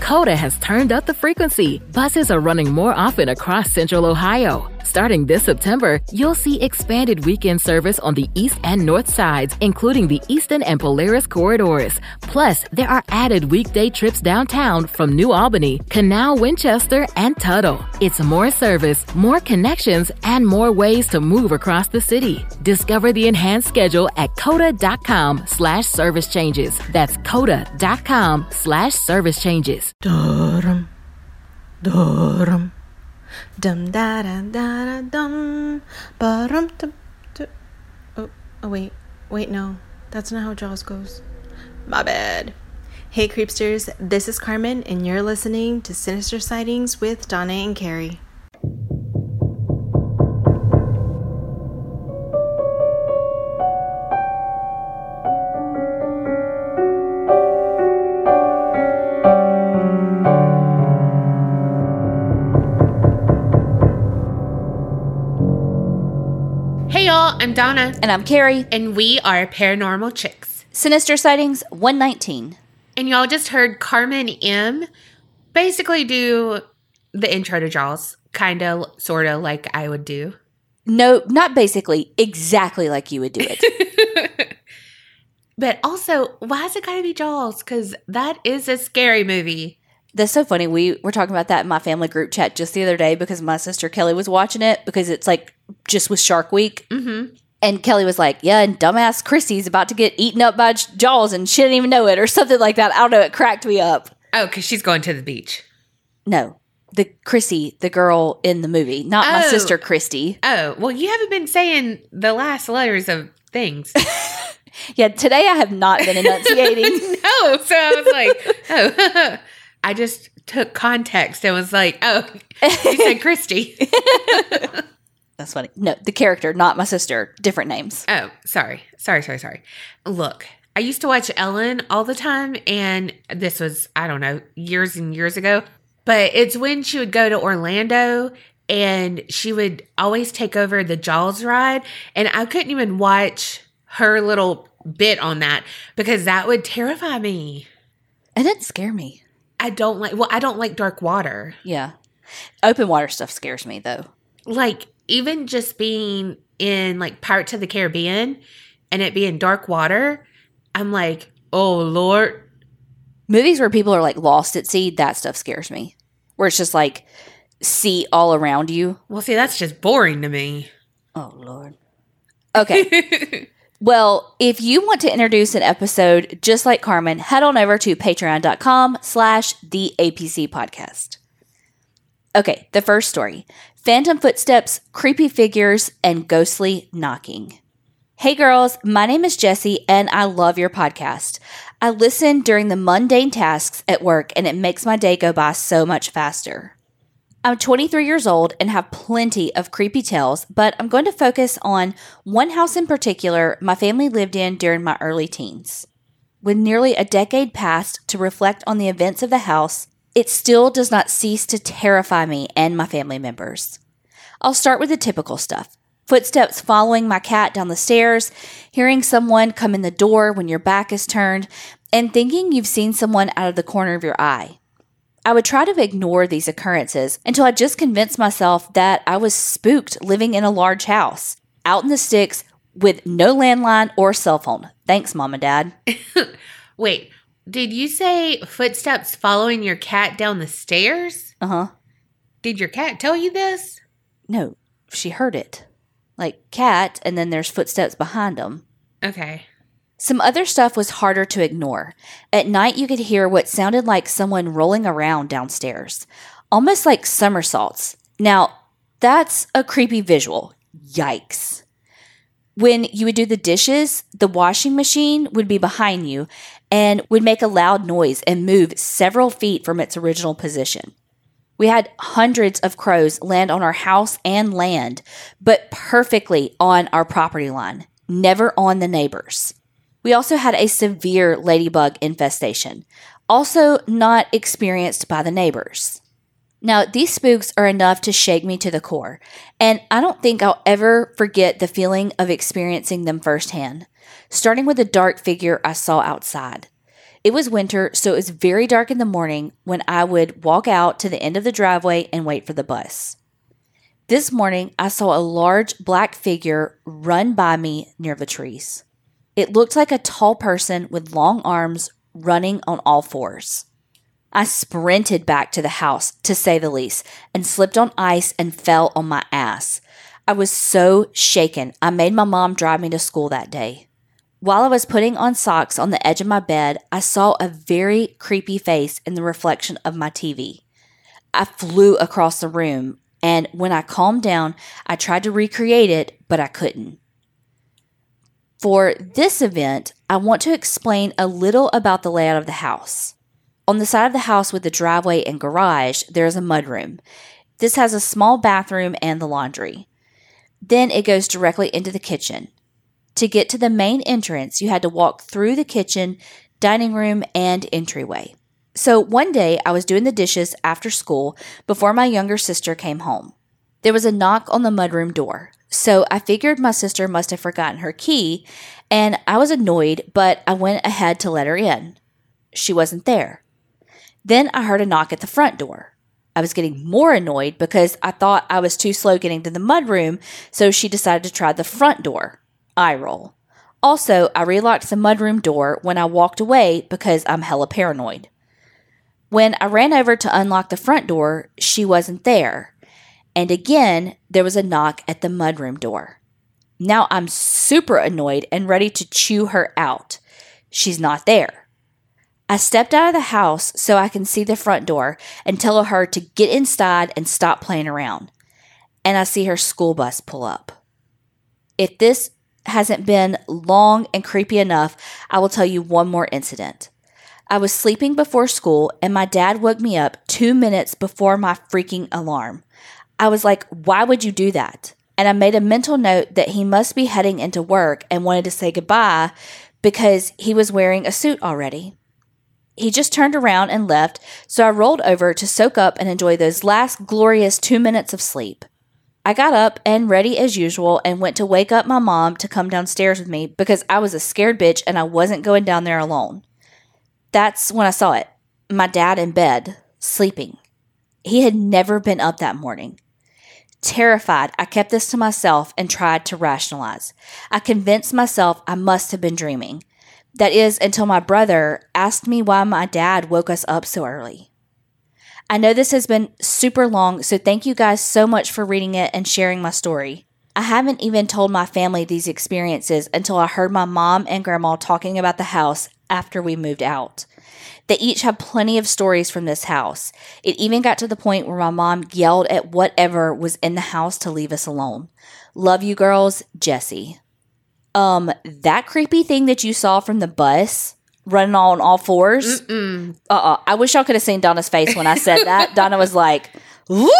Coda has turned up the frequency. Buses are running more often across Central Ohio. Starting this September, you'll see expanded weekend service on the east and north sides, including the Easton and Polaris corridors. Plus, there are added weekday trips downtown from New Albany, Canal, Winchester, and Tuttle. It's more service, more connections, and more ways to move across the city. Discover the enhanced schedule at coda.com/service changes. That's coda.com/service changes. Dum dum dum da da da dum ba-dum dum. Oh wait, no, that's not how Jaws goes. My bad. Hey Creepsters, this is Carmen, and you're listening to Sinister Sightings with Donna and Carrie. I'm Donna. And I'm Carrie. And we are Paranormal Chicks. Sinister Sightings 119. And y'all just heard Carmen M. basically do the intro to Jaws. Kind of, sort of like I would do. No, not basically. Exactly like you would do it. But also, why has it got to be Jaws? Because that is a scary movie. That's so funny. We were talking about that in my family group chat just the other day because my sister Kelly was watching it because it's like just with Shark Week. Mm-hmm. And Kelly was like, yeah, and dumbass Chrissy's about to get eaten up by Jaws and she didn't even know it or something like that. I don't know. It cracked me up. Oh, because she's going to the beach. No. The Chrissy, the girl in the movie, not my sister Christy. Oh, well, you haven't been saying the last letters of things. Yeah, today I have not been enunciating. No, so I was like, oh. I just took context and was like, oh, you said Christy. That's funny. No, the character, not my sister. Different names. Oh, sorry. Look, I used to watch Ellen all the time, and this was, I don't know, years and years ago. But it's when she would go to Orlando, and she would always take over the Jaws ride, and I couldn't even watch her little bit on that because that would terrify me. It didn't scare me. I don't like dark water. Yeah. Open water stuff scares me, though. Like, even just being in, like, Pirates of the Caribbean and it being dark water, I'm like, oh, Lord. Movies where people are, like, lost at sea, that stuff scares me. Where it's just, like, sea all around you. Well, see, that's just boring to me. Oh, Lord. Okay. Well, if you want to introduce an episode just like Carmen, head on over to patreon.com/theapcpodcast. Okay, the first story. Phantom footsteps, creepy figures, and ghostly knocking. Hey girls, my name is Jessie and I love your podcast. I listen during the mundane tasks at work and it makes my day go by so much faster. I'm 23 years old and have plenty of creepy tales, but I'm going to focus on one house in particular my family lived in during my early teens. With nearly a decade passed to reflect on the events of the house, it still does not cease to terrify me and my family members. I'll start with the typical stuff. Footsteps following my cat down the stairs, hearing someone come in the door when your back is turned, and thinking you've seen someone out of the corner of your eye. I would try to ignore these occurrences until I just convinced myself that I was spooked living in a large house, out in the sticks with no landline or cell phone. Thanks, Mom and Dad. Wait, did you say footsteps following your cat down the stairs? Uh-huh. Did your cat tell you this? No, she heard it. Like cat, and then there's footsteps behind them. Okay. Some other stuff was harder to ignore. At night, you could hear what sounded like someone rolling around downstairs, almost like somersaults. Now, that's a creepy visual. Yikes. When you would do the dishes, the washing machine would be behind you and would make a loud noise and move several feet from its original position. We had hundreds of crows land on our house and land, but perfectly on our property line, never on the neighbors. We also had a severe ladybug infestation, also not experienced by the neighbors. Now, these spooks are enough to shake me to the core, and I don't think I'll ever forget the feeling of experiencing them firsthand, starting with the dark figure I saw outside. It was winter, so it was very dark in the morning when I would walk out to the end of the driveway and wait for the bus. This morning, I saw a large black figure run by me near the trees. It looked like a tall person with long arms running on all fours. I sprinted back to the house, to say the least, and slipped on ice and fell on my ass. I was so shaken, I made my mom drive me to school that day. While I was putting on socks on the edge of my bed, I saw a very creepy face in the reflection of my TV. I flew across the room, and when I calmed down, I tried to recreate it, but I couldn't. For this event, I want to explain a little about the layout of the house. On the side of the house with the driveway and garage, there is a mudroom. This has a small bathroom and the laundry. Then it goes directly into the kitchen. To get to the main entrance, you had to walk through the kitchen, dining room, and entryway. So one day, I was doing the dishes after school before my younger sister came home. There was a knock on the mudroom door, so I figured my sister must have forgotten her key, and I was annoyed, but I went ahead to let her in. She wasn't there. Then I heard a knock at the front door. I was getting more annoyed because I thought I was too slow getting to the mudroom, so she decided to try the front door. Eye roll. Also, I relocked the mudroom door when I walked away because I'm hella paranoid. When I ran over to unlock the front door, she wasn't there. And again, there was a knock at the mudroom door. Now I'm super annoyed and ready to chew her out. She's not there. I stepped out of the house so I can see the front door and tell her to get inside and stop playing around. And I see her school bus pull up. If this hasn't been long and creepy enough, I will tell you one more incident. I was sleeping before school and my dad woke me up 2 minutes before my freaking alarm. I was like, why would you do that? And I made a mental note that he must be heading into work and wanted to say goodbye because he was wearing a suit already. He just turned around and left, so I rolled over to soak up and enjoy those last glorious 2 minutes of sleep. I got up and ready as usual and went to wake up my mom to come downstairs with me because I was a scared bitch and I wasn't going down there alone. That's when I saw it. My dad in bed, sleeping. He had never been up that morning. Terrified, I kept this to myself and tried to rationalize. I convinced myself I must have been dreaming. That is, until my brother asked me why my dad woke us up so early. I know this has been super long, so thank you guys so much for reading it and sharing my story. I haven't even told my family these experiences until I heard my mom and grandma talking about the house after we moved out. They each have plenty of stories from this house. It even got to the point where my mom yelled at whatever was in the house to leave us alone. Love you girls, Jessie. That creepy thing that you saw from the bus running on all fours. I wish y'all could have seen Donna's face when I said that. Donna was like, "Woo!"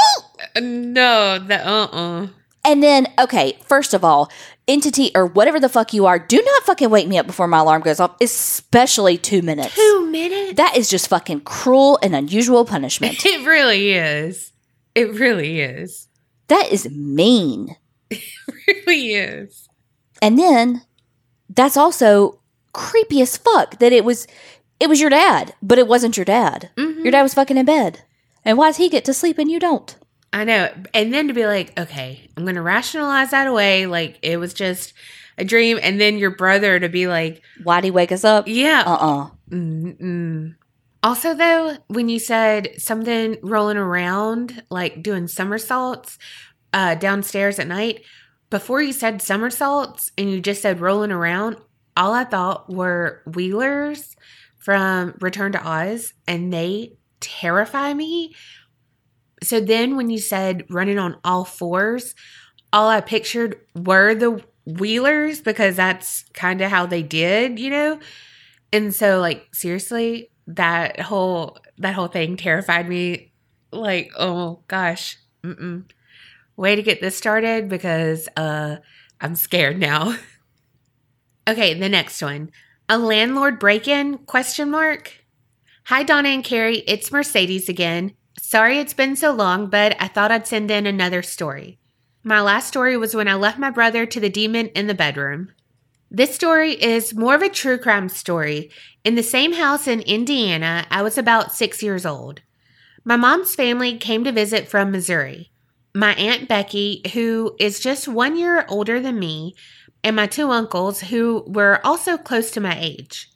No, And then, okay, first of all, entity or whatever the fuck you are, do not fucking wake me up before my alarm goes off, especially 2 minutes. 2 minutes? That is just fucking cruel and unusual punishment. It really is. It really is. That is mean. It really is. And then, that's also creepy as fuck that it was your dad, but it wasn't your dad. Mm-hmm. Your dad was fucking in bed. And why does he get to sleep and you don't? I know. And then to be like, okay, I'm going to rationalize that away. Like, it was just a dream. And then your brother to be like, why'd he wake us up? Yeah. Also, though, when you said something rolling around, like doing somersaults downstairs at night, before you said somersaults and you just said rolling around, all I thought were Wheelers from Return to Oz, and they terrify me. So then when you said running on all fours, all I pictured were the Wheelers because that's kind of how they did, you know? And so, like, seriously, that whole thing terrified me. Like, oh, gosh. Way to get this started because I'm scared now. Okay, the next one. A landlord break-in, ? Hi, Donna and Carrie. It's Mercedes again. Sorry it's been so long, but I thought I'd send in another story. My last story was when I left my brother to the demon in the bedroom. This story is more of a true crime story. In the same house in Indiana, I was about 6 years old. My mom's family came to visit from Missouri. My Aunt Becky, who is just 1 year older than me, and my 2 uncles, who were also close to my age.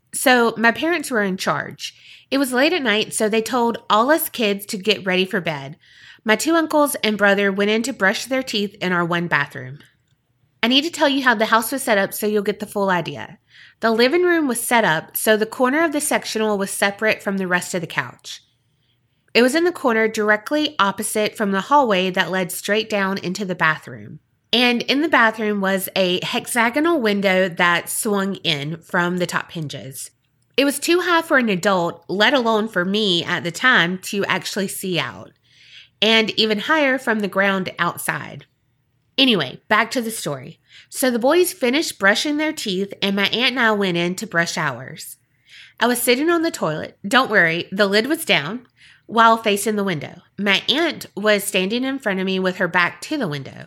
So my parents were in charge. It was late at night, so they told all us kids to get ready for bed. My 2 uncles and brother went in to brush their teeth in our one bathroom. I need to tell you how the house was set up so you'll get the full idea. The living room was set up so the corner of the sectional was separate from the rest of the couch. It was in the corner directly opposite from the hallway that led straight down into the bathroom. And in the bathroom was a hexagonal window that swung in from the top hinges. It was too high for an adult, let alone for me at the time, to actually see out. And even higher from the ground outside. Anyway, back to the story. So the boys finished brushing their teeth and my aunt and I went in to brush ours. I was sitting on the toilet. Don't worry, the lid was down while facing the window. My aunt was standing in front of me with her back to the window.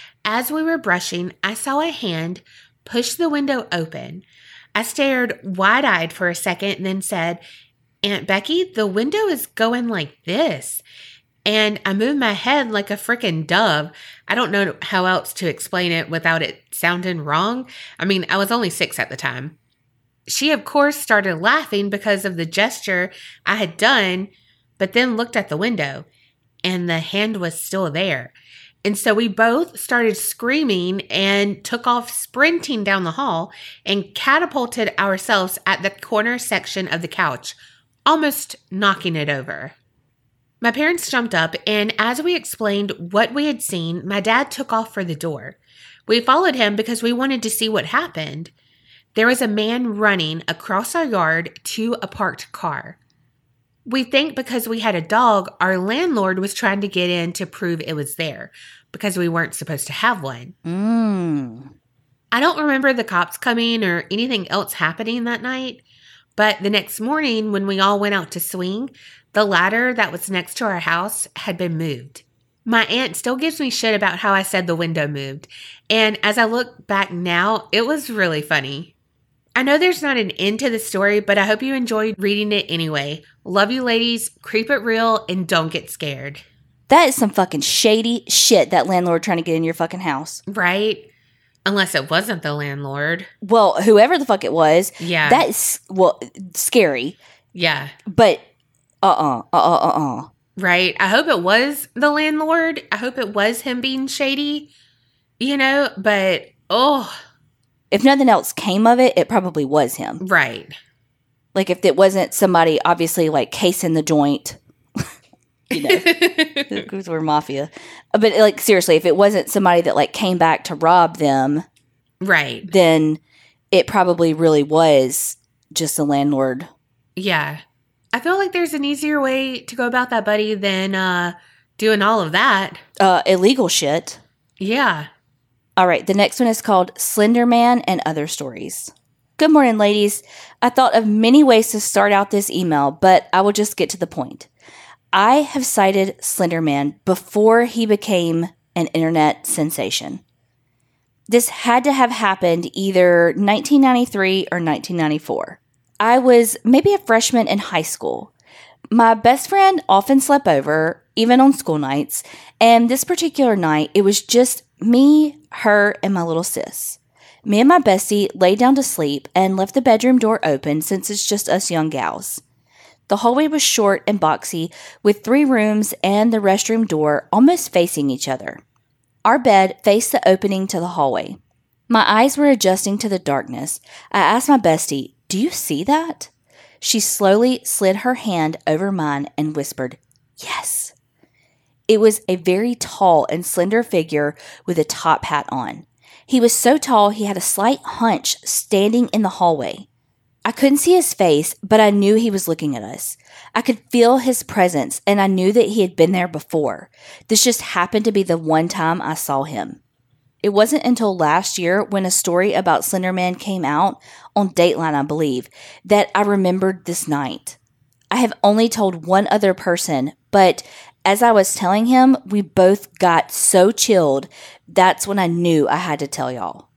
As we were brushing, I saw a hand push the window open. I stared wide-eyed for a second and then said, "Aunt Becky, the window is going like this." And I moved my head like a freaking dove. I don't know how else to explain it without it sounding wrong. I mean, I was only 6 at the time. She, of course, started laughing because of the gesture I had done, but then looked at the window, and the hand was still there. And so we both started screaming and took off sprinting down the hall and catapulted ourselves at the corner section of the couch, almost knocking it over. My parents jumped up, and as we explained what we had seen, my dad took off for the door. We followed him because we wanted to see what happened. There was a man running across our yard to a parked car. We think because we had a dog, our landlord was trying to get in to prove it was there because we weren't supposed to have one. I don't remember the cops coming or anything else happening that night, but the next morning when we all went out to swing, the ladder that was next to our house had been moved. My aunt still gives me shit about how I said the window moved, and as I look back now, it was really funny. I know there's not an end to the story, but I hope you enjoyed reading it anyway. Love you ladies, creep it real, and don't get scared. That is some fucking shady shit, that landlord trying to get in your fucking house. Right? Unless it wasn't the landlord. Well, whoever the fuck it was. Yeah. That is, scary. Yeah. But, Right? I hope it was the landlord. I hope it was him being shady, but, if nothing else came of it, it probably was him. Right. Like, if it wasn't somebody, obviously, like, casing the joint, because we're mafia. But, like, seriously, if it wasn't somebody that, like, came back to rob them, right, then it probably really was just the landlord. Yeah. I feel like there's an easier way to go about that, buddy, than doing all of that. Illegal shit. Yeah. All right, the next one is called Slender Man and Other Stories. Good morning, ladies. I thought of many ways to start out this email, but I will just get to the point. I have cited Slender Man before he became an internet sensation. This had to have happened either 1993 or 1994. I was maybe a freshman in high school. My best friend often slept over, even on school nights, and this particular night, it was just me, her, and my little sis. Me and my bestie laid down to sleep and left the bedroom door open since it's just us young gals. The hallway was short and boxy, with 3 rooms and the restroom door almost facing each other. Our bed faced the opening to the hallway. My eyes were adjusting to the darkness. I asked my bestie, "Do you see that?" She slowly slid her hand over mine and whispered, "Yes." It was a very tall and slender figure with a top hat on. He was so tall he had a slight hunch standing in the hallway. I couldn't see his face, but I knew he was looking at us. I could feel his presence, and I knew that he had been there before. This just happened to be the one time I saw him. It wasn't until last year, when a story about Slender Man came out, on Dateline I believe, that I remembered this night. I have only told one other person, but as I was telling him, we both got so chilled, that's when I knew I had to tell y'all.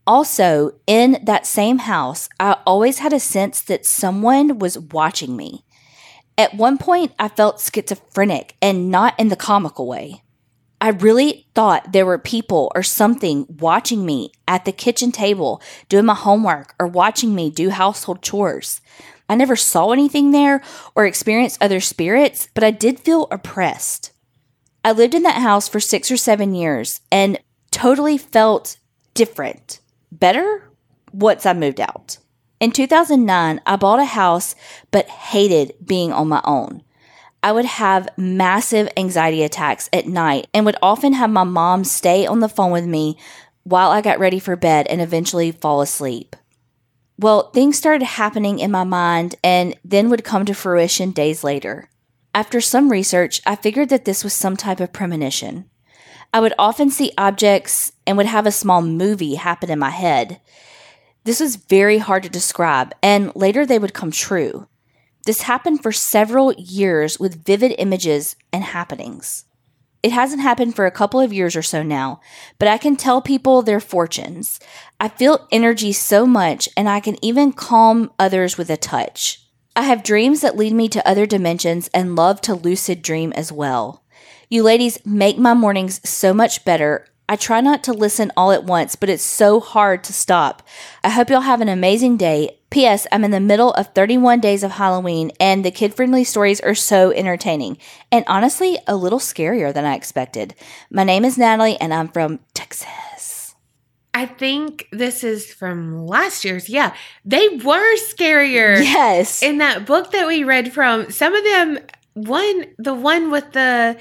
Also, in that same house, I always had a sense that someone was watching me. At one point, I felt schizophrenic and not in the comical way. I really thought there were people or something watching me at the kitchen table doing my homework or watching me do household chores. I never saw anything there or experienced other spirits, but I did feel oppressed. I lived in that house for 6 or 7 years and totally felt different. Better once I moved out. In 2009, I bought a house but hated being on my own. I would have massive anxiety attacks at night and would often have my mom stay on the phone with me while I got ready for bed and eventually fall asleep. Well, things started happening in my mind and then would come to fruition days later. After some research, I figured that this was some type of premonition. I would often see objects and would have a small movie happen in my head. This was very hard to describe, and later they would come true. This happened for several years with vivid images and happenings. It hasn't happened for a couple of years or so now, but I can tell people their fortunes. I feel energy so much, and I can even calm others with a touch. I have dreams that lead me to other dimensions and love to lucid dream as well. You ladies make my mornings so much better. I try not to listen all at once, but it's so hard to stop. I hope y'all have an amazing day. P.S. I'm in the middle of 31 days of Halloween, and the kid-friendly stories are so entertaining. And honestly, a little scarier than I expected. My name is Natalie, and I'm from Texas. I think this is from last year's. Yeah, they were scarier. Yes. In that book that we read from, some of them, the one with the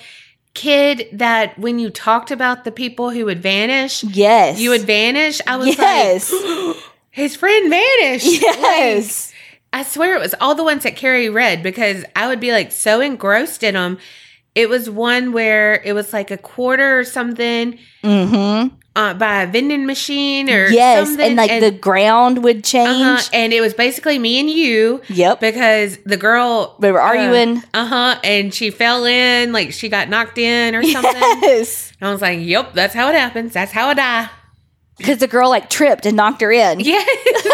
kid that when you talked about the people who would vanish, yes, you would vanish. I was yes. like, his friend vanished. Yes. Like, I swear it was all the ones that Carrie read because I would be like so engrossed in them. It was one where it was like a quarter or something by a vending machine or something. And like the ground would change. And it was basically me and you. Yep. Because the girl... We were arguing. And she fell in, like she got knocked in or something. Yes. And I was like, yep, that's how it happens. That's how I die. Because the girl like tripped and knocked her in. Yeah.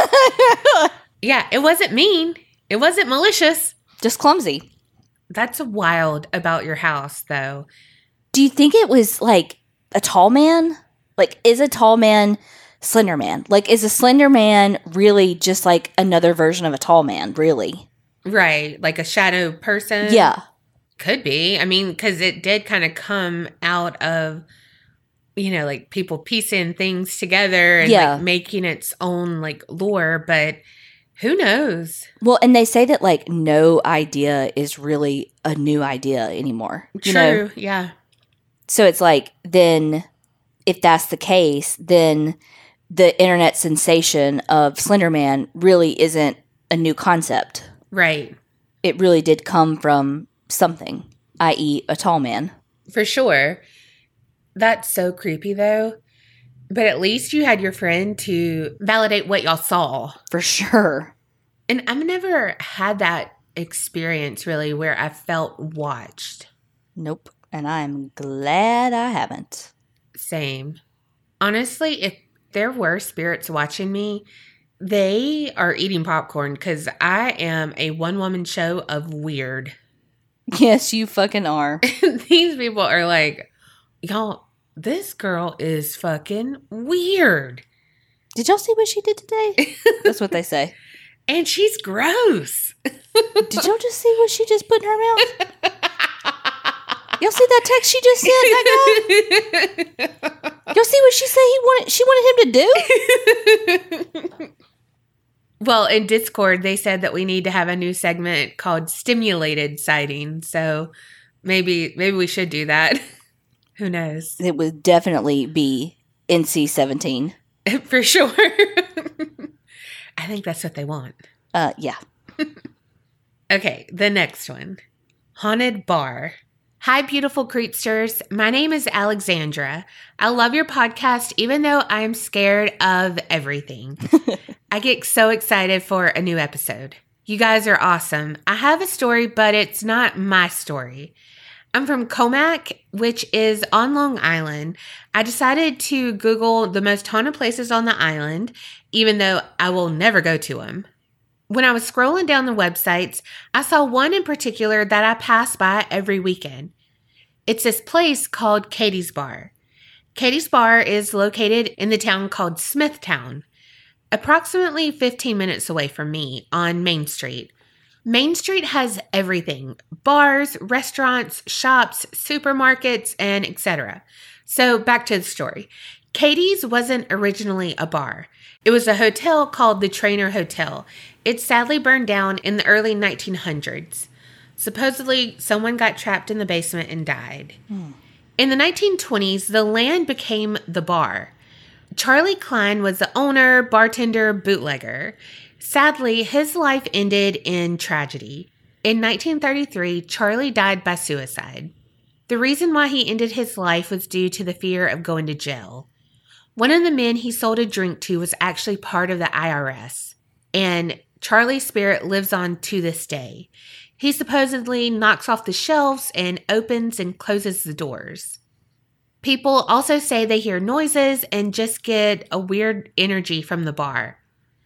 Yeah, it wasn't mean. It wasn't malicious. Just clumsy. That's wild about your house, though. Do you think it was like a tall man? Like, is a tall man Slender Man? Like, is a Slender Man really just like another version of a tall man, really? Right. Like a shadow person? Yeah. Could be. I mean, because it did kind of come out of, you know, like people piecing things together and like making its own like lore, but who knows? Well, and they say that like no idea is really a new idea anymore. True, know? Yeah. So it's like, then if that's the case, then the internet sensation of Slender Man really isn't a new concept. Right. It really did come from something, i.e. a tall man. For sure. That's so creepy, though. But at least you had your friend to validate what y'all saw. For sure. And I've never had that experience, really, where I felt watched. Nope. And I'm glad I haven't. Same. Honestly, if there were spirits watching me, they are eating popcorn because I am a one-woman show of weird. Yes, you fucking are. These people are like, y'all, this girl is fucking weird. Did y'all see what she did today? That's what they say. And she's gross. Did y'all just see what she just put in her mouth? Y'all see that text she just sent, that guy? Y'all see what she said she wanted him to do? Well, in Discord, they said that we need to have a new segment called Stimulated Sighting. So maybe we should do that. Who knows? It would definitely be NC-17. For sure. I think that's what they want. Yeah. Okay, the next one. Haunted Bar. Hi, beautiful creepsters. My name is Alexandra. I love your podcast, even though I am scared of everything. I get so excited for a new episode. You guys are awesome. I have a story, but it's not my story. I'm from Comac, which is on Long Island. I decided to Google the most haunted places on the island, even though I will never go to them. When I was scrolling down the websites, I saw one in particular that I pass by every weekend. It's this place called Katie's Bar. Katie's Bar is located in the town called Smithtown, approximately 15 minutes away from me on Main Street. Main Street has everything: bars, restaurants, shops, supermarkets, and etc. So back to the story. Katie's wasn't originally a bar. It was a hotel called the Trainer Hotel. It sadly burned down in the early 1900s. Supposedly, someone got trapped in the basement and died. In the 1920s, the land became the bar. Charlie Klein was the owner, bartender, bootlegger. Sadly, his life ended in tragedy. In 1933, Charlie died by suicide. The reason why he ended his life was due to the fear of going to jail. One of the men he sold a drink to was actually part of the IRS, and Charlie's spirit lives on to this day. He supposedly knocks off the shelves and opens and closes the doors. People also say they hear noises and just get a weird energy from the bar.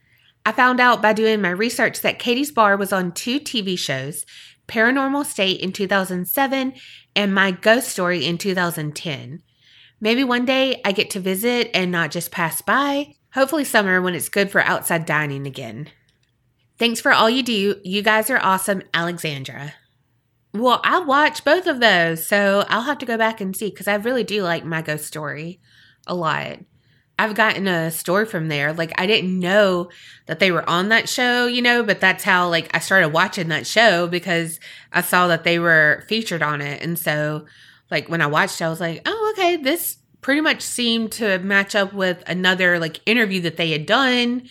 I found out by doing my research that Katie's Bar was on 2 TV shows, Paranormal State in 2007 and My Ghost Story in 2010. Maybe one day I get to visit and not just pass by. Hopefully summer when it's good for outside dining again. Thanks for all you do. You guys are awesome, Alexandra. Well, I watched both of those, so I'll have to go back and see because I really do like My Ghost Story a lot. I've gotten a story from there. Like, I didn't know that they were on that show, but that's how, I started watching that show because I saw that they were featured on it. And so, when I watched it, I was like, oh, okay, this pretty much seemed to match up with another, interview that they had done,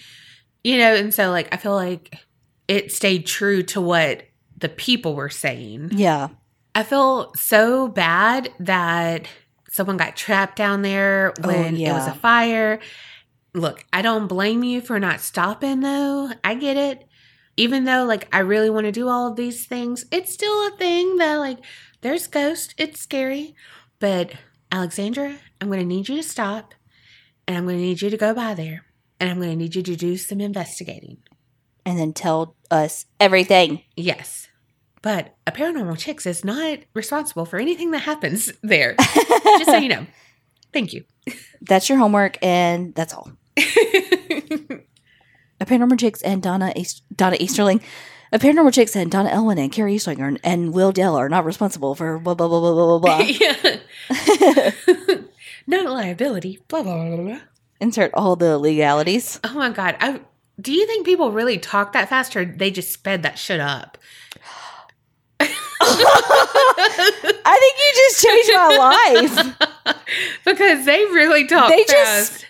and so, I feel like it stayed true to what the people were saying. Yeah. I feel so bad that someone got trapped down there when it was a fire. Look, I don't blame you for not stopping, though. I get it. Even though, I really want to do all of these things, it's still a thing that, there's ghosts. It's scary. But, Alexandra, I'm going to need you to stop, and I'm going to need you to go by there, and I'm going to need you to do some investigating. And then tell us everything. Yes. But a Paranormal Chicks is not responsible for anything that happens there. Just so you know. Thank you. That's your homework, and that's all. A Paranormal Chicks and Donna Easterling. A Paranormal Chicks and Donna Elwin and Carrie Easterling and Will Dell are not responsible for blah, blah, blah, blah, blah, blah. Yeah. No liability. Blah, blah, blah, blah. Insert all the legalities. Oh, my God. Do you think people really talk that fast, or they just sped that shit up? I think you just changed my life. Because they really talk fast.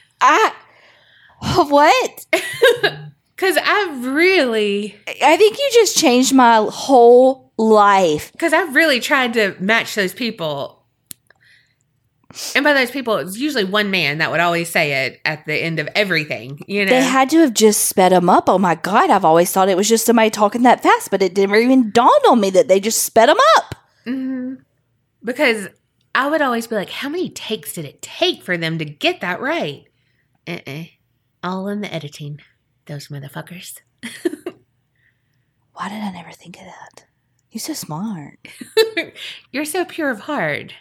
What? Because I think you just changed my whole life. Because I've really tried to match those people. And by those people, it's usually one man that would always say it at the end of everything, They had to have just sped them up. Oh, my God. I've always thought it was just somebody talking that fast, but it didn't even dawn on me that they just sped them up. Mm-hmm. Because I would always be like, how many takes did it take for them to get that right? All in the editing. Those motherfuckers. Why did I never think of that? You're so smart. You're so pure of heart.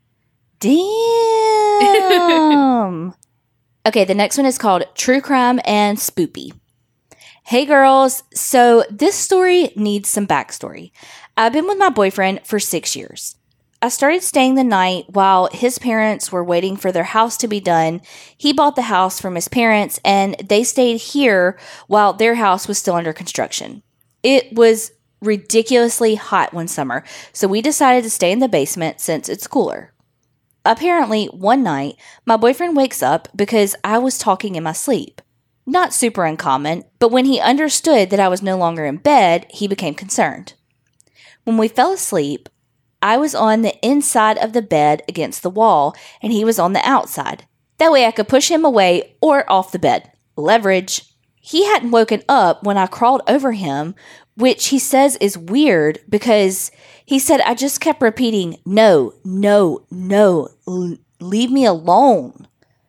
Damn. Okay, the next one is called True Crime and Spoopy. Hey girls, so this story needs some backstory. I've been with my boyfriend for 6 years. I started staying the night while his parents were waiting for their house to be done. He bought the house from his parents and they stayed here while their house was still under construction. It was ridiculously hot one summer, so we decided to stay in the basement since it's cooler. Apparently, one night, my boyfriend wakes up because I was talking in my sleep. Not super uncommon, but when he understood that I was no longer in bed, he became concerned. When we fell asleep, I was on the inside of the bed against the wall, and he was on the outside. That way I could push him away or off the bed. Leverage. He hadn't woken up when I crawled over him which he says is weird because he said, I just kept repeating, no, no, no, leave me alone.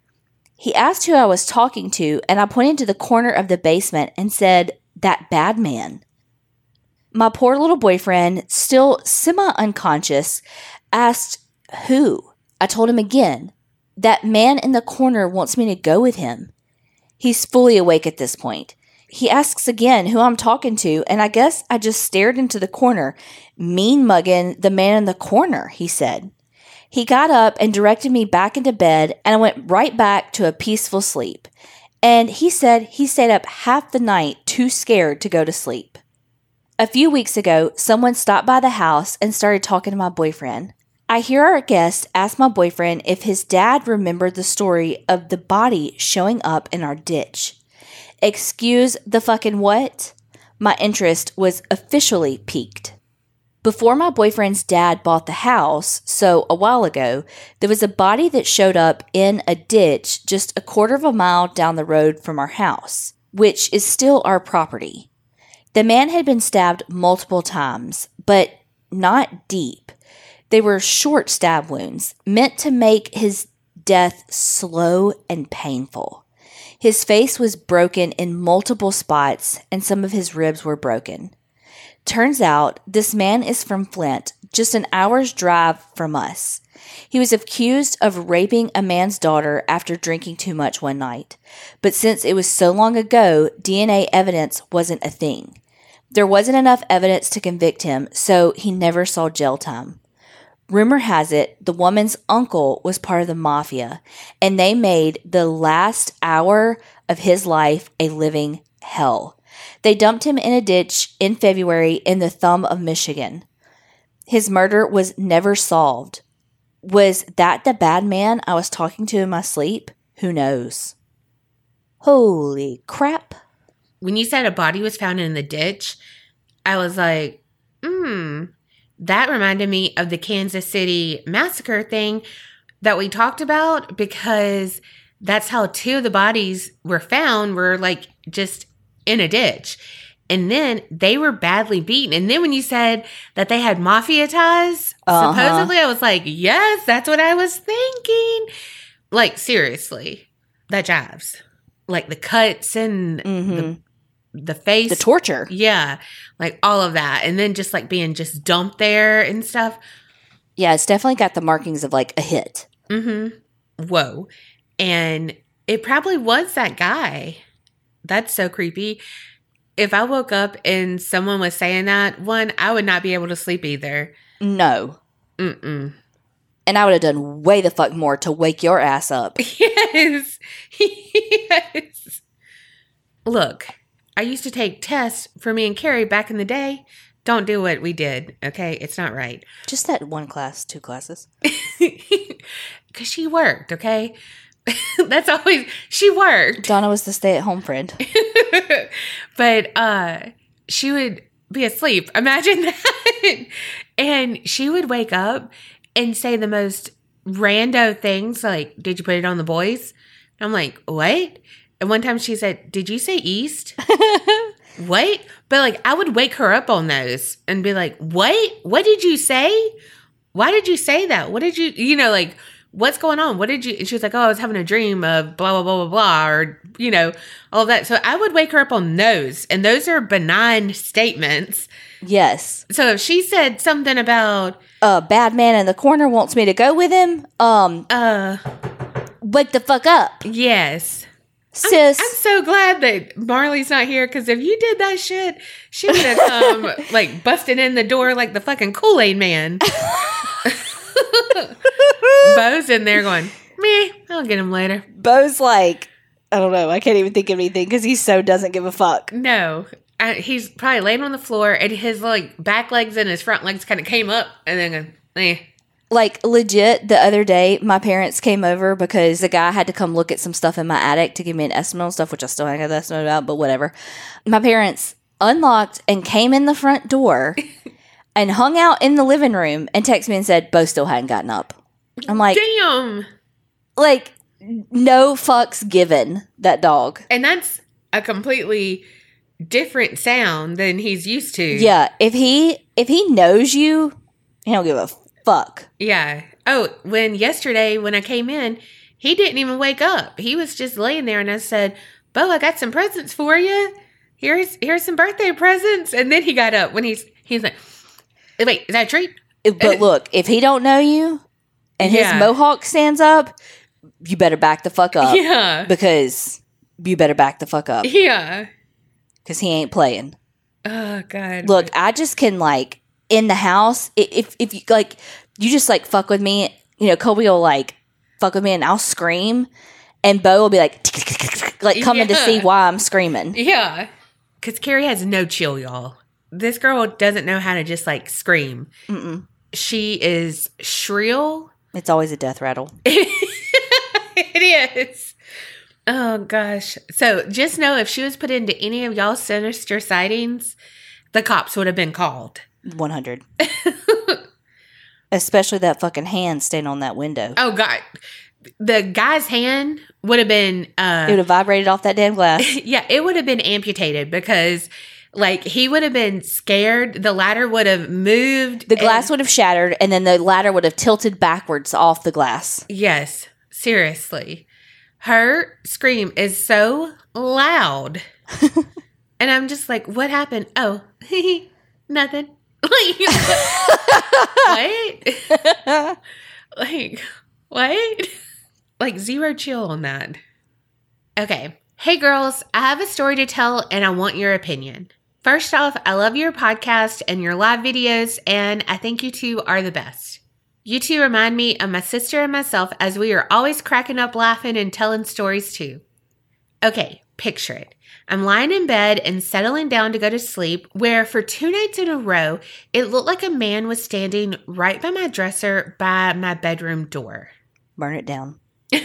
He asked who I was talking to, and I pointed to the corner of the basement and said, that bad man. My poor little boyfriend, still semi-unconscious, asked, who? I told him again, that man in the corner wants me to go with him. He's fully awake at this point. He asks again who I'm talking to, and I guess I just stared into the corner, mean mugging the man in the corner, he said. He got up and directed me back into bed, and I went right back to a peaceful sleep. And he said he stayed up half the night too scared to go to sleep. A few weeks ago, someone stopped by the house and started talking to my boyfriend. I hear our guest ask my boyfriend if his dad remembered the story of the body showing up in our ditch. Excuse the fucking what? My interest was officially piqued. Before my boyfriend's dad bought the house, so a while ago, there was a body that showed up in a ditch just a quarter of a mile down the road from our house, which is still our property. The man had been stabbed multiple times, but not deep. They were short stab wounds, meant to make his death slow and painful. His face was broken in multiple spots, and some of his ribs were broken. Turns out, this man is from Flint, just an hour's drive from us. He was accused of raping a man's daughter after drinking too much one night. But since it was so long ago, DNA evidence wasn't a thing. There wasn't enough evidence to convict him, so he never saw jail time. Rumor has it the woman's uncle was part of the mafia, and they made the last hour of his life a living hell. They dumped him in a ditch in February in the Thumb of Michigan. His murder was never solved. Was that the bad man I was talking to in my sleep? Who knows? Holy crap. When you said a body was found in the ditch, I was like, that reminded me of the Kansas City massacre thing that we talked about, because that's how two of the bodies were found, were like just in a ditch. And then they were badly beaten. And then when you said that they had mafia ties, supposedly, I was like, yes, that's what I was thinking. Like, seriously, that jives. Like the cuts and the face. The torture. Yeah. Like all of that. And then just like being just dumped there and stuff. Yeah, it's definitely got the markings of like a hit. Whoa. And it probably was that guy. That's so creepy. If I woke up and someone was saying that, one, I would not be able to sleep either. No. And I would have done way the fuck more to wake your ass up. Yes. Yes. Look, I used to take tests for me and Carrie back in the day. Don't do what we did, okay? It's not right. Just that one class, 2 classes. Because she worked, okay? That's always, she worked. Donna was the stay-at-home friend. But she would be asleep. Imagine that. And she would wake up and say the most rando things like, did you put it on the boys? And I'm like, what? And one time she said, did you say east? What? But like, I would wake her up on those and be like, what? What did you say? Why did you say that? What did you, you know, like, what's going on? What did you, and she was like, oh, I was having a dream of blah, blah, blah, blah, blah, or, you know, all of that. So I would wake her up on those, and those are benign statements. Yes. So if she said something about a bad man in the corner wants me to go with him, wake the fuck up. Yes. Sis. I'm so glad that Marley's not here, because if you did that shit, she would have come like busting in the door like the fucking Kool-Aid man. Bo's in there going, meh, I'll get him later. Bo's like, I don't know. I can't even think of anything because he so doesn't give a fuck. No. He's probably laying on the floor and his like back legs and his front legs kind of came up and then eh. Like legit, the other day, my parents came over because the guy had to come look at some stuff in my attic to give me an estimate on stuff, which I still haven't got the estimate about, but whatever. My parents unlocked and came in the front door and hung out in the living room and texted me and said, Bo still hadn't gotten up. I'm like, damn. Like, no fucks given, that dog. And that's a completely different sound than he's used to. Yeah, if he knows you, he don't give a fuck. Yeah. Oh, yesterday when I came in, he didn't even wake up. He was just laying there, and I said, "Bo, I got some presents for you. Here's some birthday presents." And then he got up when he's like, "Wait, is that a treat?" But look, if he don't know you and his mohawk stands up, you better back the fuck up. Yeah. Because you better back the fuck up. Yeah. Because he ain't playing. Oh, God. Look, I just can, like, in the house, if you, like, you just, like, fuck with me, you know, Kobe will, like, fuck with me and I'll scream. And Bo will be like coming to see why I'm screaming. Yeah. Because Carrie has no chill, y'all. This girl doesn't know how to just, like, scream. Mm-mm. She is shrill. It's always a death rattle. It is. Oh, gosh. So just know if she was put into any of y'all's sinister sightings, the cops would have been called. 100. Especially that fucking hand staying on that window. Oh, God. The guy's hand would have been... it would have vibrated off that damn glass. Yeah, it would have been amputated because... Like, he would have been scared. The ladder would have moved. The glass would have shattered, and then the ladder would have tilted backwards off the glass. Yes, seriously. Her scream is so loud. And I'm just like, what happened? Oh, nothing. Like, what? Like, what? Like, zero chill on that. Okay. Hey, girls, I have a story to tell, and I want your opinion. First off, I love your podcast and your live videos, and I think you two are the best. You two remind me of my sister and myself as we are always cracking up laughing and telling stories too. Okay, picture it. I'm lying in bed and settling down to go to sleep where for 2 nights in a row, it looked like a man was standing right by my dresser by my bedroom door. Burn it down.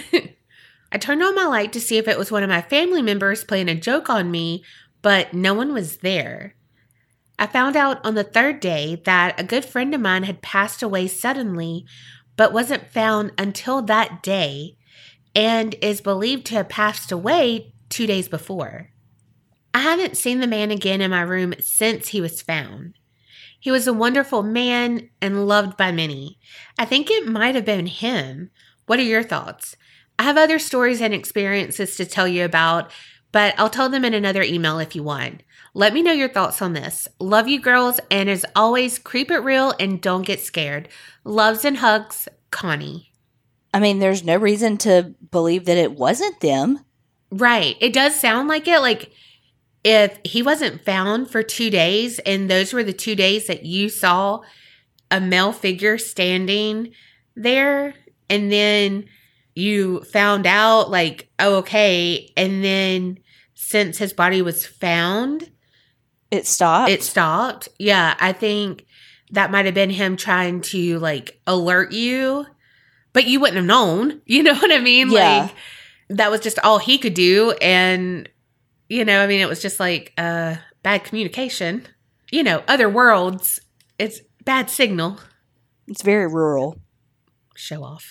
I turned on my light to see if it was one of my family members playing a joke on me, but no one was there. I found out on the 3rd day that a good friend of mine had passed away suddenly, but wasn't found until that day, and is believed to have passed away 2 days before. I haven't seen the man again in my room since he was found. He was a wonderful man and loved by many. I think it might have been him. What are your thoughts? I have other stories and experiences to tell you about, but I'll tell them in another email if you want. Let me know your thoughts on this. Love you girls, and as always, keep it real and don't get scared. Loves and hugs, Connie. I mean, there's no reason to believe that it wasn't them. Right. It does sound like it. Like, if he wasn't found for 2 days, and those were the 2 days that you saw a male figure standing there, and then you found out, like, oh, okay, and then since his body was found, it stopped. It stopped. Yeah, I think that might have been him trying to, like, alert you, but you wouldn't have known. You know what I mean? Yeah. Like, that was just all he could do, and, you know, I mean, it was just, like, bad communication. You know, other worlds, it's bad signal. It's very rural. Show off.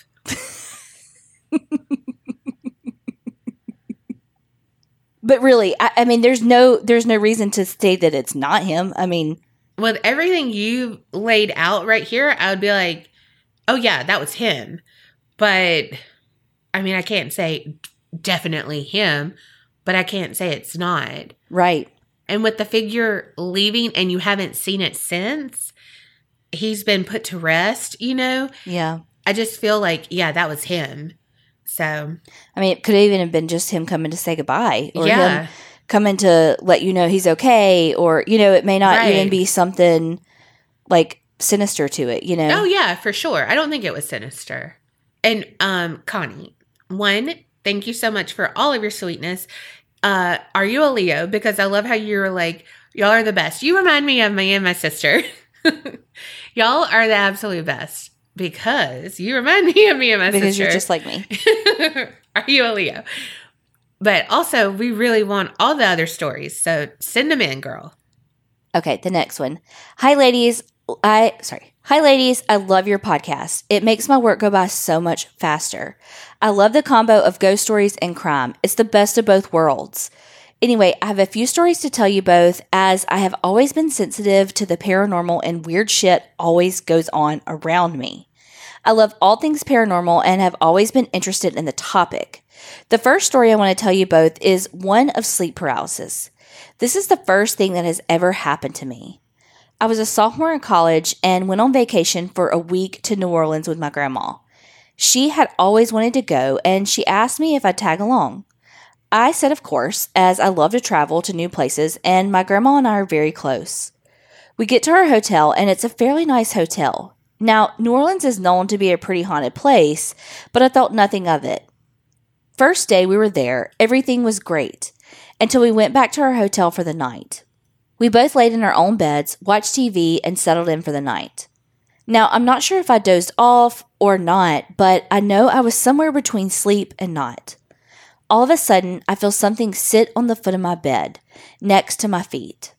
But really, I mean, there's no reason to say that it's not him. I mean, with everything you laid out right here, I would be like, oh yeah, that was him. But I mean, I can't say definitely him, but I can't say it's not. Right. And with the figure leaving and you haven't seen it since, he's been put to rest, you know? Yeah. I just feel like, yeah, that was him. So, I mean, it could even have been just him coming to say goodbye, or yeah, him coming to let you know he's okay, or, you know, it may not even be something like sinister to it, you know? Oh yeah, for sure. I don't think it was sinister. And Connie, one, thank you so much for all of your sweetness. Are you a Leo? Because I love how you were like, y'all are the best. You remind me of me and my sister. Y'all are the absolute best. Because you remind me of me and my sister. Because you're just like me. Are you a Leo? But also, we really want all the other stories. So send them in, girl. Okay, the next one. Hi, ladies. Hi, ladies. I love your podcast. It makes my work go by so much faster. I love the combo of ghost stories and crime. It's the best of both worlds. Anyway, I have a few stories to tell you both, as I have always been sensitive to the paranormal and weird shit always goes on around me. I love all things paranormal and have always been interested in the topic. The first story I want to tell you both is one of sleep paralysis. This is the first thing that has ever happened to me. I was a sophomore in college and went on vacation for a week to New Orleans with my grandma. She had always wanted to go, and she asked me if I'd tag along. I said of course, as I love to travel to new places, and my grandma and I are very close. We get to our hotel, and it's a fairly nice hotel. Now, New Orleans is known to be a pretty haunted place, but I thought nothing of it. First day we were there, everything was great, until we went back to our hotel for the night. We both laid in our own beds, watched TV, and settled in for the night. Now, I'm not sure if I dozed off or not, but I know I was somewhere between sleep and not. All of a sudden, I feel something sit on the foot of my bed, next to my feet.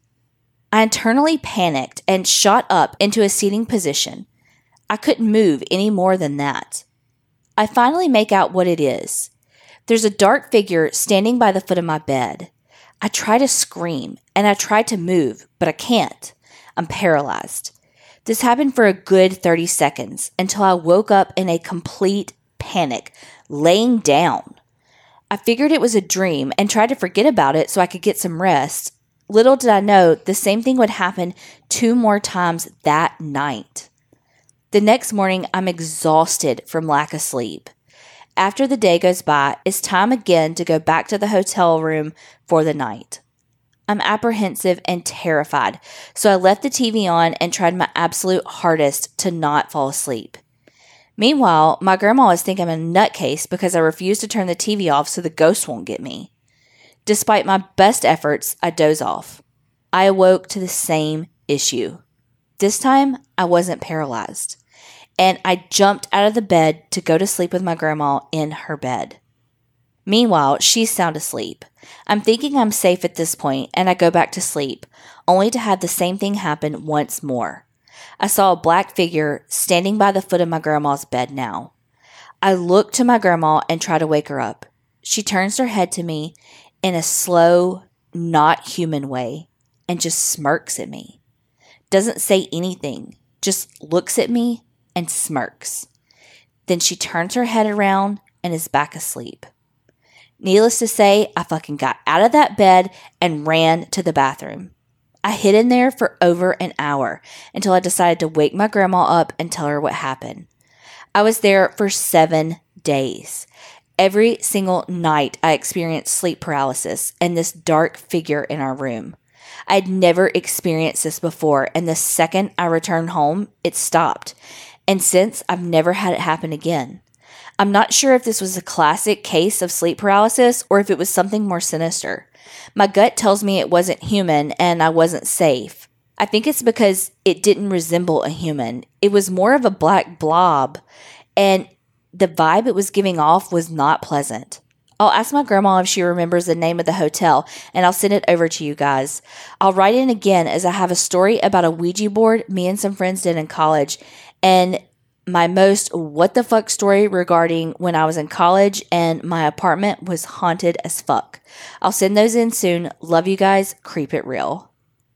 I internally panicked and shot up into a seating position. I couldn't move any more than that. I finally make out what it is. There's a dark figure standing by the foot of my bed. I try to scream, and I try to move, but I can't. I'm paralyzed. This happened for a good 30 seconds until I woke up in a complete panic, laying down. I figured it was a dream and tried to forget about it so I could get some rest. Little did I know the same thing would happen 2 more times that night. The next morning, I'm exhausted from lack of sleep. After the day goes by, it's time again to go back to the hotel room for the night. I'm apprehensive and terrified, so I left the TV on and tried my absolute hardest to not fall asleep. Meanwhile, my grandma always thinks I'm a nutcase because I refuse to turn the TV off so the ghost won't get me. Despite my best efforts, I doze off. I awoke to the same issue. This time, I wasn't paralyzed, and I jumped out of the bed to go to sleep with my grandma in her bed. Meanwhile, she's sound asleep. I'm thinking I'm safe at this point, and I go back to sleep, only to have the same thing happen once more. I saw a black figure standing by the foot of my grandma's bed now. I look to my grandma and try to wake her up. She turns her head to me in a slow, not human way and just smirks at me. Doesn't say anything, just looks at me and smirks. Then she turns her head around and is back asleep. Needless to say, I fucking got out of that bed and ran to the bathroom. I hid in there for over an hour until I decided to wake my grandma up and tell her what happened. I was there for 7 days. Every single night I experienced sleep paralysis and this dark figure in our room. I had never experienced this before, and the second I returned home, it stopped. And since, I've never had it happen again. I'm not sure if this was a classic case of sleep paralysis or if it was something more sinister. My gut tells me it wasn't human and I wasn't safe. I think it's because it didn't resemble a human. It was more of a black blob, and the vibe it was giving off was not pleasant. I'll ask my grandma if she remembers the name of the hotel, and I'll send it over to you guys. I'll write in again as I have a story about a Ouija board me and some friends did in college, and my most what the fuck story regarding when I was in college and my apartment was haunted as fuck. I'll send those in soon. Love you guys. Creep it real.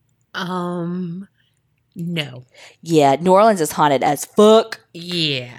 No. Yeah, New Orleans is haunted as fuck. Yeah.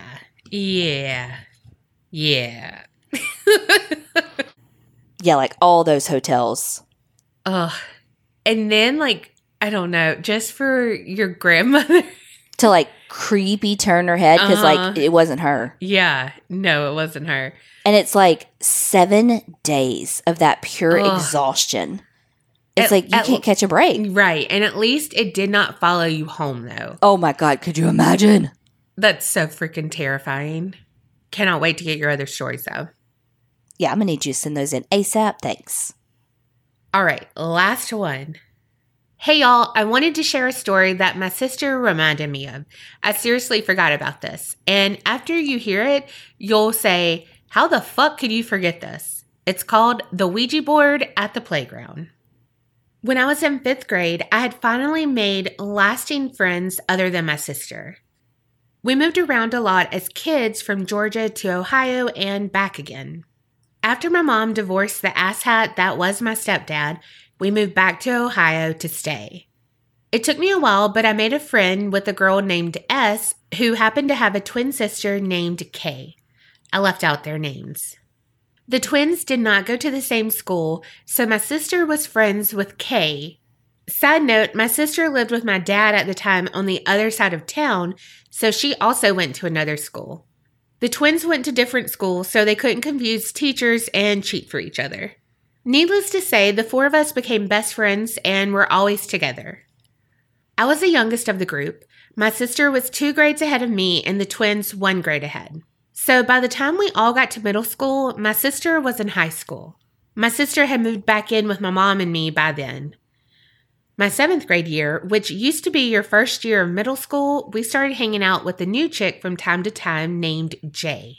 Yeah, like all those hotels. Ugh. And then, like, I don't know, just for your grandmother to like creepy turn her head because like it wasn't her. Yeah, no, it wasn't her. And it's like 7 days of that pure exhaustion. It's like you can't catch a break. Right. And at least it did not follow you home, though. Oh my God. Could you imagine? That's so freaking terrifying. Cannot wait to get your other stories, though. Yeah, I'm going to need you to send those in ASAP. Thanks. All right. Last one. Hey, y'all. I wanted to share a story that my sister reminded me of. I seriously forgot about this. And after you hear it, you'll say, how the fuck could you forget this? It's called The Ouija Board at the Playground. When I was in 5th grade, I had finally made lasting friends other than my sister. We moved around a lot as kids from Georgia to Ohio and back again. After my mom divorced the asshat that was my stepdad, we moved back to Ohio to stay. It took me a while, but I made a friend with a girl named S who happened to have a twin sister named K. I left out their names. The twins did not go to the same school, so my sister was friends with K. Side note, my sister lived with my dad at the time on the other side of town, so she also went to another school. The twins went to different schools, so they couldn't confuse teachers and cheat for each other. Needless to say, the four of us became best friends and were always together. I was the youngest of the group. My sister was 2 grades ahead of me and the twins 1 grade ahead. So by the time we all got to middle school, my sister was in high school. My sister had moved back in with my mom and me by then. My 7th grade year, which used to be your first year of middle school, we started hanging out with a new chick from time to time named Jay.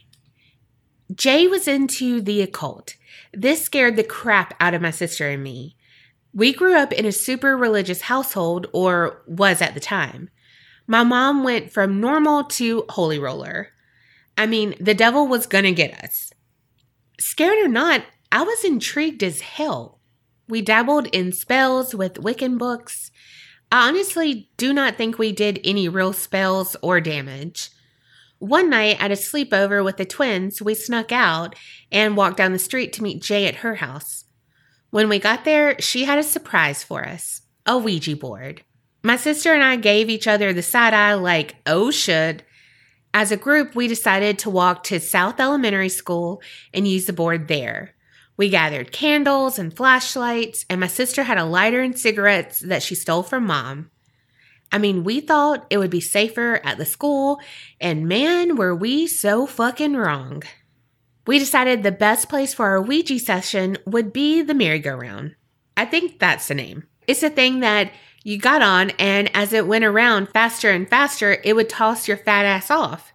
Jay was into the occult. This scared the crap out of my sister and me. We grew up in a super religious household, or was at the time. My mom went from normal to holy roller. I mean, the devil was gonna get us. Scared or not, I was intrigued as hell. We dabbled in spells with Wiccan books. I honestly do not think we did any real spells or damage. One night at a sleepover with the twins, we snuck out and walked down the street to meet Jay at her house. When we got there, she had a surprise for us, a Ouija board. My sister and I gave each other the side eye like, oh shit. As a group, we decided to walk to South Elementary School and use the board there. We gathered candles and flashlights, and my sister had a lighter and cigarettes that she stole from Mom. I mean, we thought it would be safer at the school, and man, were we so fucking wrong. We decided the best place for our Ouija session would be the merry-go-round. I think that's the name. It's a thing that you got on, and as it went around faster and faster, it would toss your fat ass off.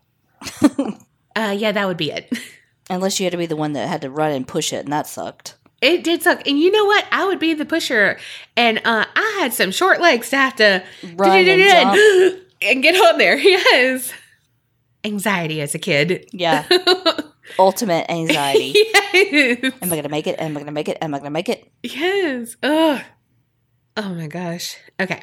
Yeah, that would be it. Unless you had to be the one that had to run and push it, and that sucked. It did suck. And you know what? I would be the pusher. And I had some short legs to have to run and jump. And get on there. Yes. Anxiety as a kid. Yeah. Ultimate anxiety. Yes. Am I going to make it? Am I going to make it? Am I going to make it? Yes. Ugh. Oh my gosh. Okay.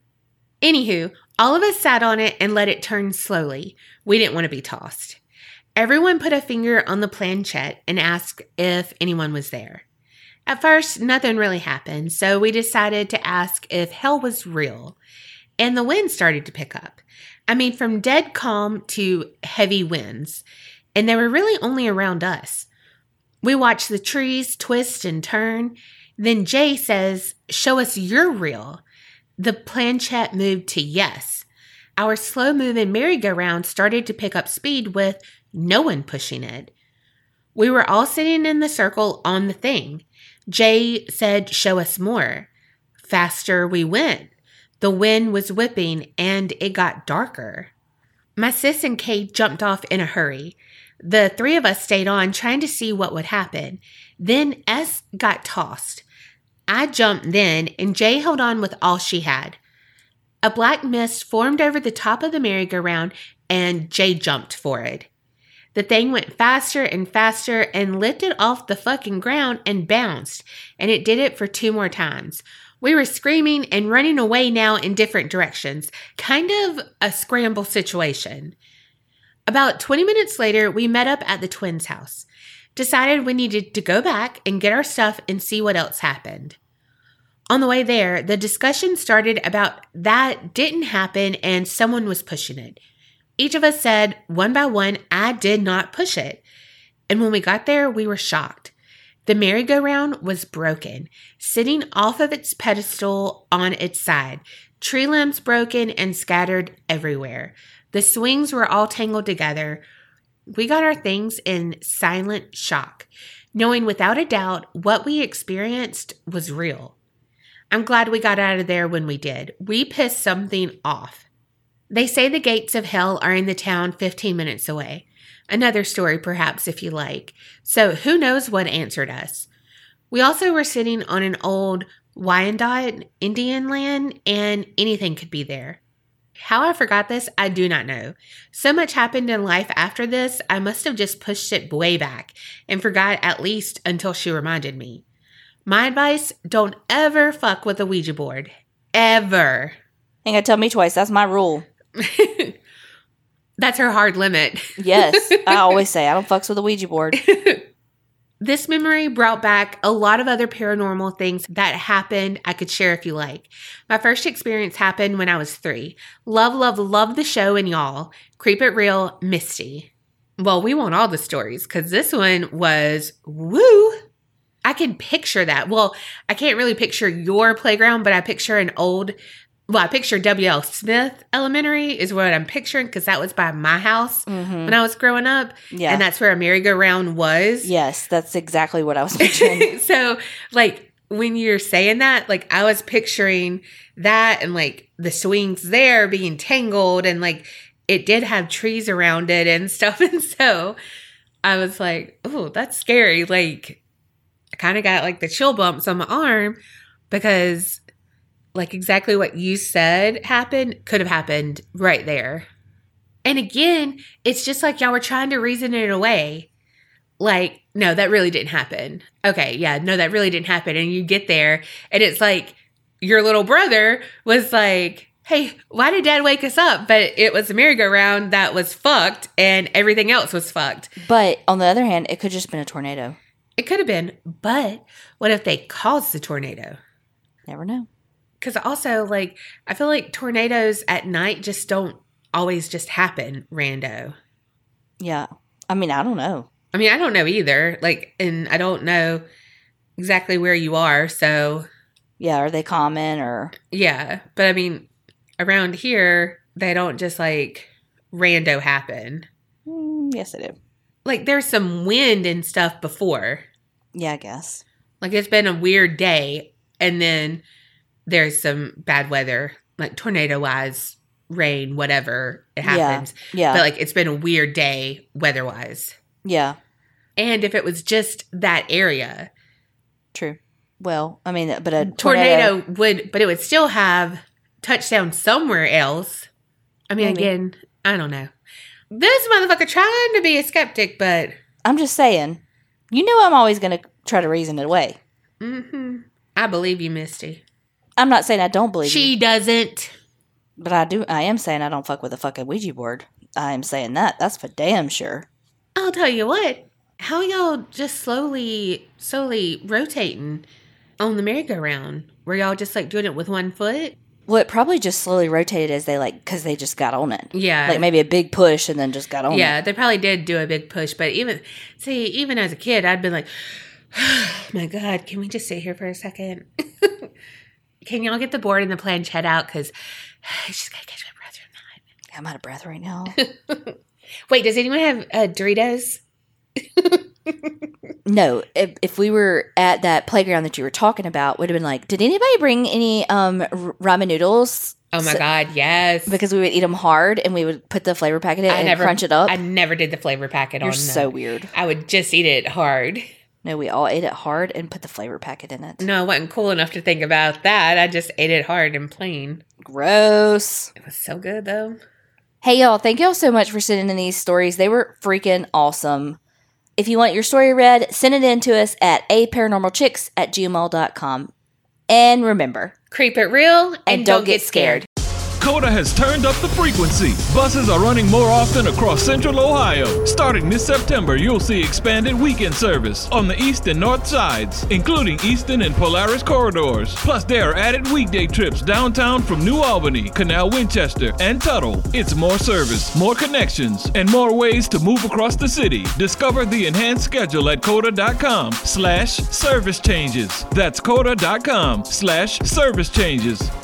Anywho, all of us sat on it and let it turn slowly. We didn't want to be tossed. Everyone put a finger on the planchette and asked if anyone was there. At first, nothing really happened, so we decided to ask if hell was real. And the wind started to pick up. I mean, from dead calm to heavy winds. And they were really only around us. We watched the trees twist and turn. Then Jay says, "Show us you're real." The planchette moved to yes. Our slow-moving merry-go-round started to pick up speed with no one pushing it. We were all sitting in the circle on the thing. Jay said, "Show us more." Faster we went. The wind was whipping and it got darker. My sis and Kate jumped off in a hurry. The 3 of us stayed on trying to see what would happen. Then S got tossed. I jumped then and Jay held on with all she had. A black mist formed over the top of the merry-go-round and Jay jumped for it. The thing went faster and faster and lifted off the fucking ground and bounced, and it did it for 2 more times. We were screaming and running away now in different directions, kind of a scramble situation. About 20 minutes later, we met up at the twins' house, decided we needed to go back and get our stuff and see what else happened. On the way there, the discussion started about that didn't happen and someone was pushing it. Each of us said, one by one, I did not push it. And when we got there, we were shocked. The merry-go-round was broken, sitting off of its pedestal on its side, tree limbs broken and scattered everywhere. The swings were all tangled together. We got our things in silent shock, knowing without a doubt what we experienced was real. I'm glad we got out of there when we did. We pissed something off. They say the gates of hell are in the town 15 minutes away. Another story, perhaps, if you like. So who knows what answered us. We also were sitting on an old Wyandot Indian land, and anything could be there. How I forgot this, I do not know. So much happened in life after this, I must have just pushed it way back and forgot at least until she reminded me. My advice, don't ever fuck with a Ouija board. Ever. Ain't gonna tell me twice. That's my rule. That's her hard limit. Yes. I always say I don't fucks with a Ouija board. This memory brought back a lot of other paranormal things that happened I could share if you like. My first experience happened when I was 3. Love, love, love the show and y'all. Creep It Real, Misty. Well, we want all the stories because this one was woo. I can picture that. Well, I can't really picture your playground, but I picture I picture W.L. Smith Elementary is what I'm picturing because that was by my house when I was growing up. Yeah. And that's where a merry-go-round was. Yes, that's exactly what I was picturing. So, like, when you're saying that, like, I was picturing that and, like, the swings there being tangled and, like, it did have trees around it and stuff. And so I was like, oh, that's scary. Like, I kind of got, like, the chill bumps on my arm because, like, exactly what you said happened could have happened right there. And again, it's just like y'all were trying to reason it away. Like, no, that really didn't happen. Okay, yeah, no, that really didn't happen. And you get there, and it's like your little brother was like, hey, why did Dad wake us up? But it was a merry-go-round that was fucked, and everything else was fucked. But on the other hand, it could just been a tornado. It could have been, but what if they caused the tornado? Never know. Because also, like, I feel like tornadoes at night just don't always just happen rando. Yeah. I mean, I don't know. I mean, I don't know either. Like, and I don't know exactly where you are, so. Yeah, are they common or? Yeah, but I mean, around here, they don't just, like, rando happen. Yes, they do. Like, there's some wind and stuff before. Yeah, I guess. Like, it's been a weird day, and then there's some bad weather, like tornado-wise, rain, whatever, it happens. Yeah. But, like, it's been a weird day weather-wise. Yeah. And if it was just that area. True. Well, I mean, but a tornado would, but it would still have touchdown somewhere else. I mean, Maybe. Again, I don't know. This motherfucker trying to be a skeptic, but. I'm just saying, you know I'm always going to try to reason it away. Mm-hmm. I believe you, Misty. I'm not saying I don't believe you. She doesn't. But I am saying I don't fuck with a fucking Ouija board. I am saying that. That's for damn sure. I'll tell you what. How y'all just slowly rotating on the merry-go-round? Were y'all just, like, doing it with one foot? Well, it probably just slowly rotated as they, like, because they just got on it. Yeah. Like, maybe a big push and then just got on it. Yeah, they probably did do a big push. But even as a kid, I'd been like, oh, my God, can we just sit here for a second? Can y'all get the board and the planchette out? Because I just got to catch my breath from that. I'm out of breath right now. Wait, does anyone have Doritos? No, if we were at that playground that you were talking about, would have been like, did anybody bring any ramen noodles? Oh my God, yes. Because we would eat them hard and we would put the flavor packet in and crunch it up. I never did the flavor packet You're on them. so weird. I would just eat it hard. No, we all ate it hard and put the flavor packet in it. No, I wasn't cool enough to think about that. I just ate it hard and plain. Gross. It was so good, though. Hey, y'all. Thank y'all so much for sending in these stories. They were freaking awesome. If you want your story read, send it in to us at aparanormalchicks@gmail.com. And remember, Creep it real and don't get scared. Coda has turned up the frequency. Buses are running more often across Central Ohio. Starting this September, you'll see expanded weekend service on the east and north sides, including Easton and Polaris corridors. Plus, there are added weekday trips downtown from New Albany, Canal Winchester, and Tuttle. It's more service, more connections, and more ways to move across the city. Discover the enhanced schedule at coda.com/service changes. That's coda.com/service changes.